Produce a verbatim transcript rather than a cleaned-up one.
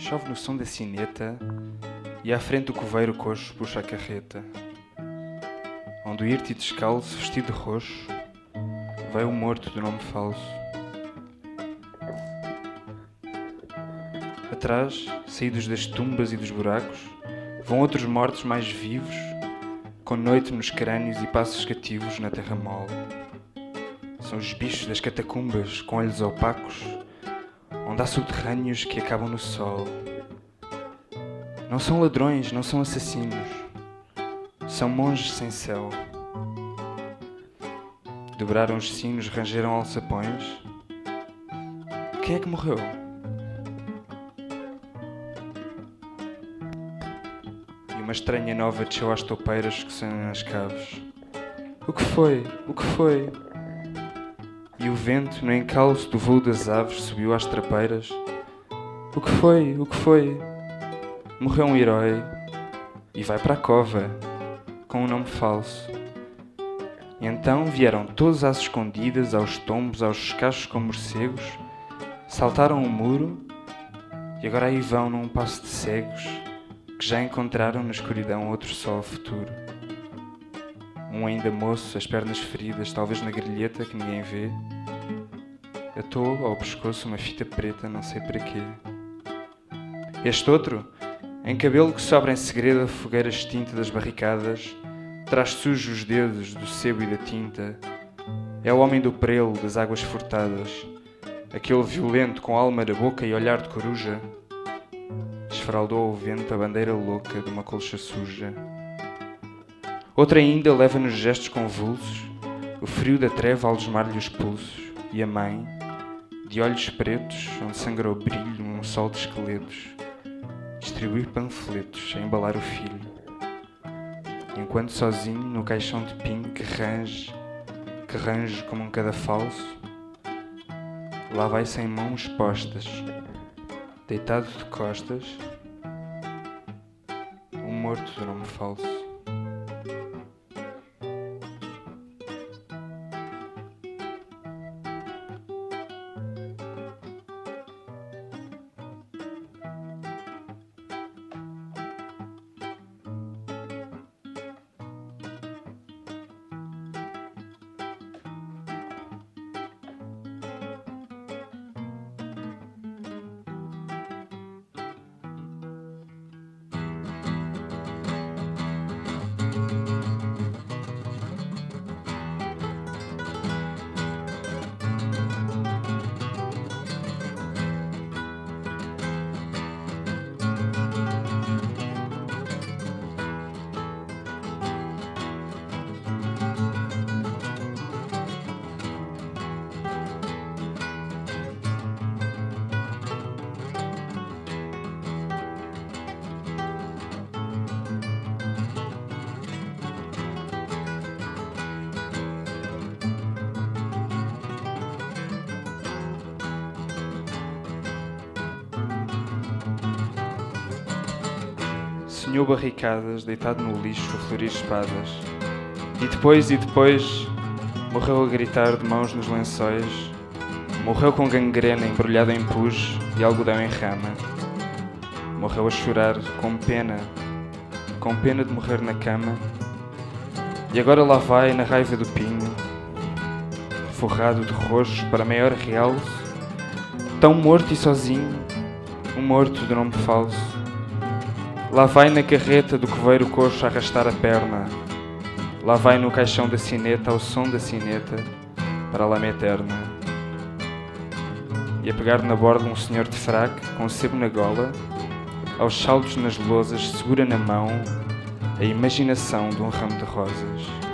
Chove no som da sineta e à frente do coveiro coxo puxa a carreta, onde o irte descalço, vestido de roxo, vai o morto do nome falso. Atrás, saídos das tumbas e dos buracos, vão outros mortos mais vivos, com noite nos crânios e passos cativos na terra mole. São os bichos das catacumbas, com olhos opacos, onde há subterrâneos que acabam no sol. Não são ladrões, não são assassinos, são monges sem céu. Dobraram os sinos, rangeram alçapões. Quem é que morreu? E uma estranha nova desceu às toupeiras que sonham nas caves. O que foi? O que foi? E o vento, no encalço do voo das aves, subiu às trapeiras. O que foi? O que foi? Morreu um herói e vai para a cova, com um nome falso. E então vieram todos às escondidas, aos tombos, aos escachos como morcegos, saltaram o muro e agora aí vão num passo de cegos que já encontraram na escuridão outro sol futuro. Um ainda moço, as pernas feridas, talvez na grelheta que ninguém vê, atou ao pescoço uma fita preta, não sei para quê. Este outro, em cabelo que sobra em segredo a fogueira extinta das barricadas, traz sujos os dedos do sebo e da tinta. É o homem do prelo das águas furtadas, aquele violento com alma na boca e olhar de coruja. Esfaraldou ao vento a bandeira louca de uma colcha suja. Outra ainda leva nos gestos convulsos o frio da treva a algemar-lhe os pulsos, e a mãe, de olhos pretos, onde sangra o brilho num sol de esqueletos, distribuir panfletos a embalar o filho, enquanto sozinho no caixão de pinho que range, que range como um cadafalso, lá vai sem mãos postas, deitado de costas, um morto do nome falso. Sonhou barricadas, deitado no lixo a florir espadas. E depois, e depois, morreu a gritar de mãos nos lençóis. Morreu com gangrena embrulhada em pus e algodão em rama. Morreu a chorar, com pena, com pena de morrer na cama. E agora lá vai, na raiva do pinho, forrado de roxo para maior realce, tão morto e sozinho, um morto de nome falso. Lá vai na carreta do coveiro coxo a arrastar a perna. Lá vai no caixão da sineta, ao som da sineta, para a lama eterna. E a pegar na borda um senhor de fraque, com sebo na gola, aos saltos nas lousas, segura na mão a imaginação de um ramo de rosas.